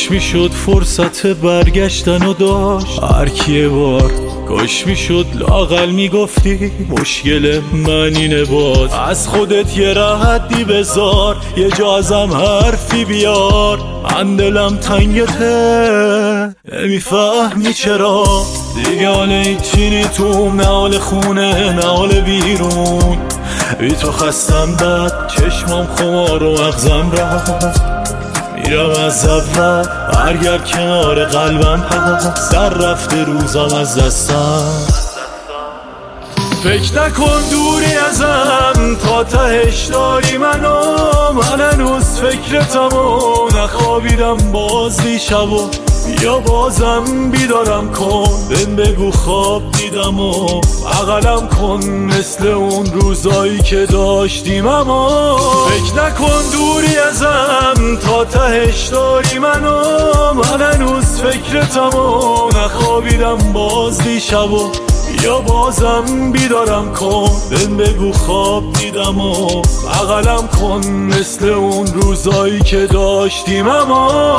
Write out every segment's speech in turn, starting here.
کاش میشد فرصت برگشتن و داشت هر کی بار، کاش میشد لااقل میگفتی مشکل من اینه. باز از خودت یه راحتی بذار، یه جا ازم حرفی بیار. من دلم تنگته نمیفهمی چرا، دیگه حال هیچی نی توم، نه حال خونه نه حال بیرون. بی تو خستم بد، چشمام خمار و مغزم رفت. میرم از اول برگرد کنار قلبم هست، در رفته روزم از دستم. فکر نکن دوری ازم تا تهش داری منو، من هنوز فکرتم و نخوابیدم باز دیشب و بیا بازم بیدارم کن. بهم بگو خواب دیدم و بغلم کن مثل اون روزایی که داشتیم. اما فکر نکن دوری ازم تا تهش داری منو، من هنوز فکرتم و نخوابیدم باز دیشب و یا بازم بیدارم کن. بهم بگو خواب دیدم و بغلم کن مثل اون روزایی که داشتیم. اما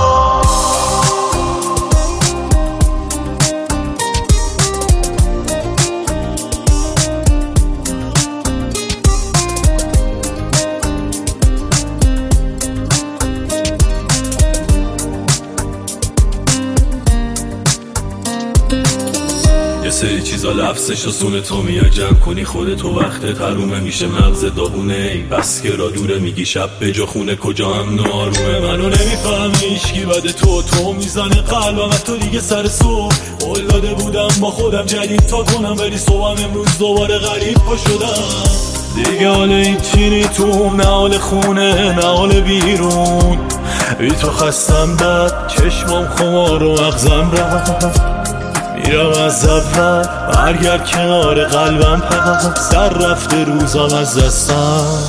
یه سری چیزا لفظش و سونه تو میاد جمع کنی خودتو، وقتت حرومه میشه مغز داغونه. ای بس که را دوره میگی شب به جا خونه کجا هم آرومه. منو نمیفهمی هیچکی بده تو میزنه قلبم تو دیگه سر صبح. قول داده بودم با خودم جدید تا کنم، ولی صبحم امروز دوباره غریب پا شدم. دیگه حال هیچی نی توم، نه حال خونه نه حال بیرون. بی تو خستم بد، چشمام خمار و مغزم رفت. میرم از اول برگرد کنار قلبم هست، در رفته روزم از دستم.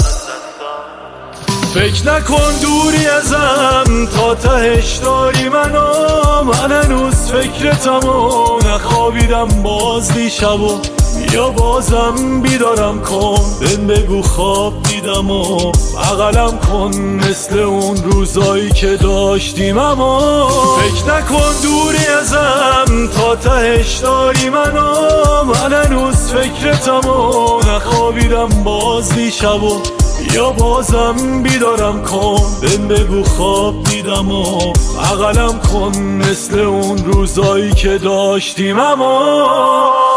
فکر نکن دوری ازم تا تهش داری منو، من هنوز فکرتم و نخوابیدم باز دیشب و یا بازم بیدارم کن. بهم بگو خواب دیدم و بغلم کن مثل اون روزایی که داشتیم. اما فکر نکن دوری ازم تا تهش داری منو، من هنوز فکرتم و نخوابیدم باز دیشب و یا بازم بیدارم کن. بهم بگو خواب دیدم و بغلم کن مثل اون روزایی که داشتیم. اما